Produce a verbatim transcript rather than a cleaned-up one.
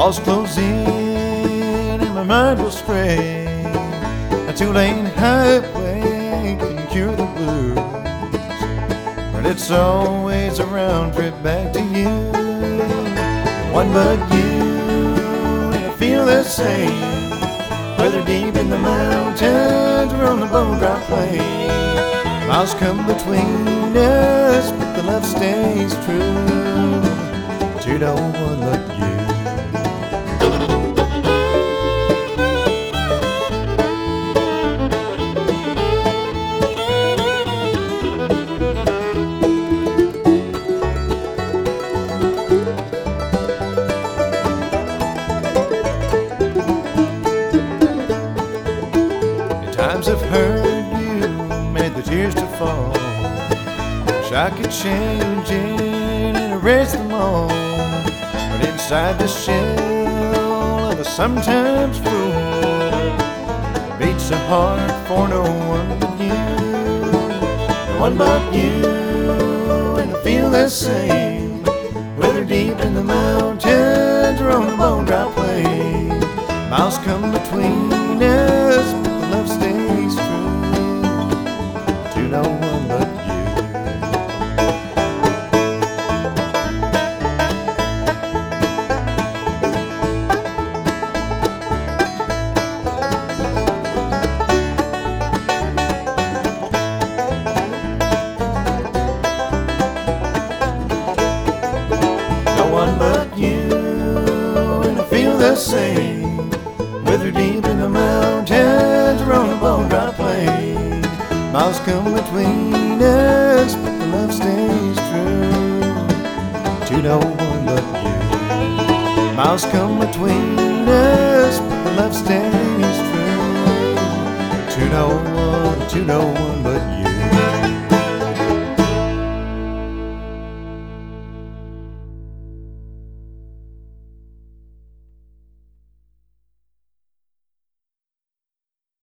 walls close in and my mind will stray. A two-lane highway can cure the blues, but it's always a round trip back to you. One but you, and I feel the same, whether deep in the mountains or on the Bone Dry Plain. Miles come between us, but the love stays true to no one but you. Times I've heard you made the tears to fall. Wish I could change it and erase them all, but inside the shell of a sometimes fool beats a heart for no one but you. No one but you, and I feel the same, whether deep in the mountains or on the Bone Dry Plain. Miles come between us, love stays true to no one but you. No one but you, and I feel the same, whether deep in the mountains or on a Bone Dry Plain. Miles come between us, but the love stays true to no one but you. Miles come between